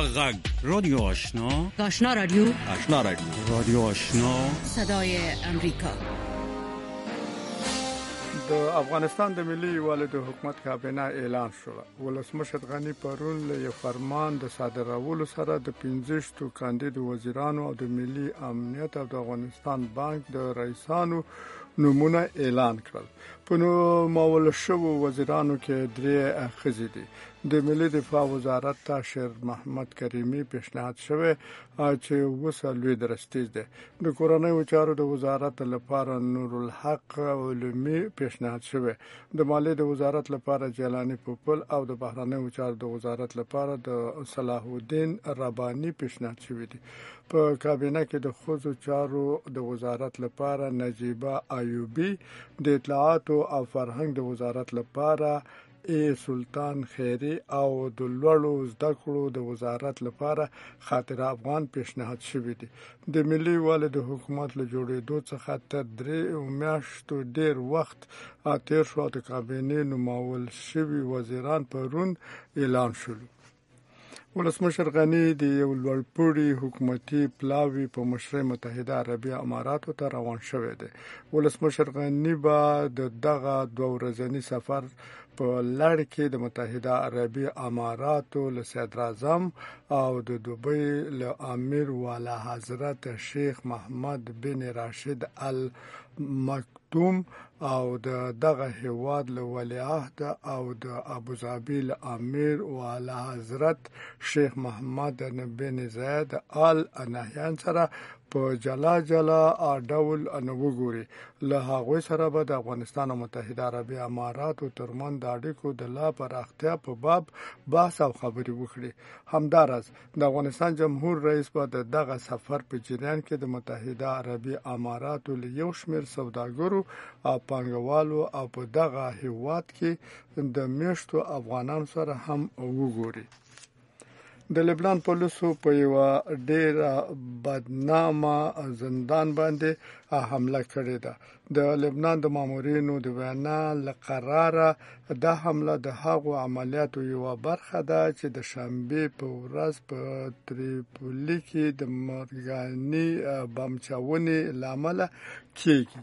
غږ رادیو آشنا رادیو رادیو آشنا صدای امریکا. د افغانستان د ملي یووالي د حکومت کابینه اعلان شو. ولسمشر غنی پرون له فرمان د صادرولو سره د 15 کاندید وزیرانو او د ملي امنیت او د افغانستان بانک د رئیسانو نومونه اعلان کړل. په نومول شوو وزیرانو کې 3 ښځې دي. د ملي دفاع وزارت ته شیر محمد کریمي پیشنهاد شوی چې وسه لوی درستیز ده. د کورنیو چارو د وزارت لپاره نور الحق علمی پیشنهاد شوی. د مالیې د وزارت لپاره جیلانی پوپل او د بهرنیو چارو د وزارت لپاره د صلاح الدین ربانی پیشنهاد شوی دي. په کابینه کې د ښځو چارو د وزارت لپاره نجیبه ایوبی، د اطلاعات او فرهنګ د وزارت لپاره سلطان خیری او د لوړو زده کړو د وزارت لپاره خاطر افغان پیشنهاد شوی دي. د ملي یووالي د حکومت له جوړېدو څخه تر 3 میاشتو ډیر وخت تیر شو. د کابینې نومول شوی وزیران پرون اعلان شول. ولسمشر غنی د یو لوړپوړي حکومتي پلاوی په مشرۍ متحده عربي اماراتو ته روان شوی دی. ولسمشر غنی به دغه 2 ورځنی سفر په لړ کې د متحده عربي اماراتو له صدر اعظم او د دوبۍ له امیر والا حضرت شیخ محمد بن راشد ال مکتوم او دغه هیواد له ولیعهد او د ابوظبي له امیر والا حضرت شیخ محمد بن زاید ال نهیان سره په جلا ډول وګوري. له هغوی سره به د افغانستان او متحده عربي اماراتو ترمنځ د اړیکو د لا پراختیا په باب بحث او خبرې وکړي. همداراز د افغانستان جمهور رئیس به دغه سفر په جریان کې د متحده عربي اماراتو له یو شمېر سوداګرو او پانګوالو او په دغه هیواد کې د میشتو افغانانو سره هم وګوري. د لبنان پولیسو په یو ډیر بدنامه زندان باندې حمله کړې ده. د لبنان د مامورینو د وینا لقراره د حمله د هغو عملیاتو یو برخه ده چې د شنبه په ورځ په تریپولی کې د مرګاني بمچاونې لامل کیږي.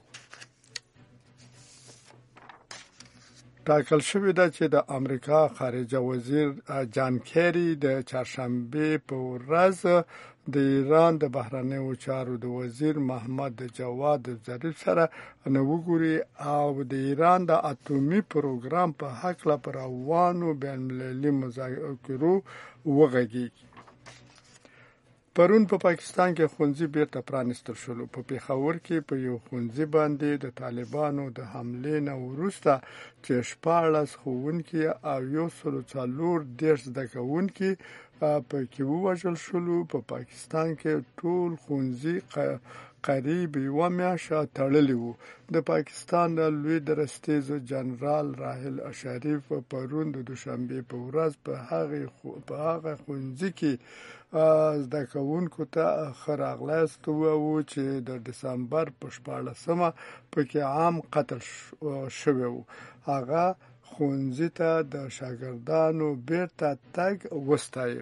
ټاکل شوې ده چې د امریکا خارجه وزیر جان کیری د چهارشنبه په ورځ د ایران د بهرنیو چارو د وزیر محمد جواد ظریف سره وګوري او د ایران د اټومي پروګرام په حق لا روانو بین المللي مذاکرو وغږیږي. پرون په پاکستان کې ښوونځي بیرته پرانیستل شول. په پیښور کې په یو ښوونځي باندې د طالبانو د حملې نه وروسته چې 14 ښوونکي او 140 زده کوونکي پکې ووژل شول. په پاکستان کې ټول ښوونځي قریب 1 میاشت تړلي وو. د پاکستان د لوی درستیز جنرال راحل شریف پرون د دوشنبه په ورځ په هغه ښوونځي کې زده کوونکو ته خراغلاست وو چې د دسمبر په 14مه پکې عام قتل شوی وو. هغه ښوونځي ته د شاګردانو بیرته تګ وستایه.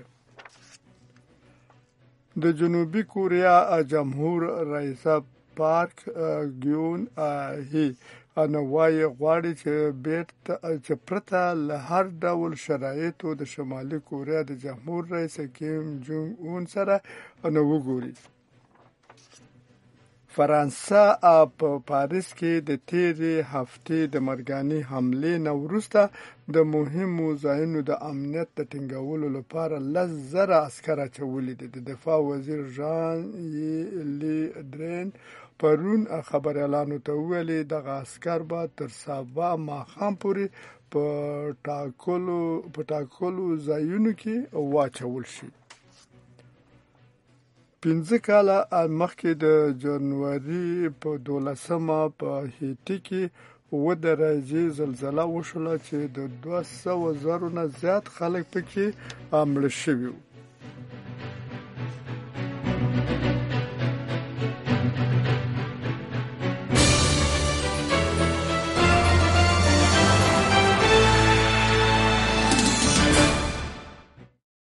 د جنوبي کوریا جمهور رئیس پارک ګیون هی وایي غواړي چې پرته له هر ډول شرایطو د شمالي کوریا د جمهور رئیس کیم جونګ اون سره وګوري. فرانسه په پاریس کې د تیرې هفتې د مرګاني حملې نه وروسته د مهمو ځایونو د امنیت د ټینګولو لپاره 10,000 عسکر اچولي دي. د دفاع وزیر ژان لی درین پرون خبر اعلان ته ویلي دغه عسکر به تر سبا ماښام پورې په ټاکلو ځایونو کې واچول شي. 15 کاله مخکې د جنوري په 12مه په هیټي کې 7 درجې زلزله وشوله چې د 200,000 نه زیات خلک پکې مړه شوي وو.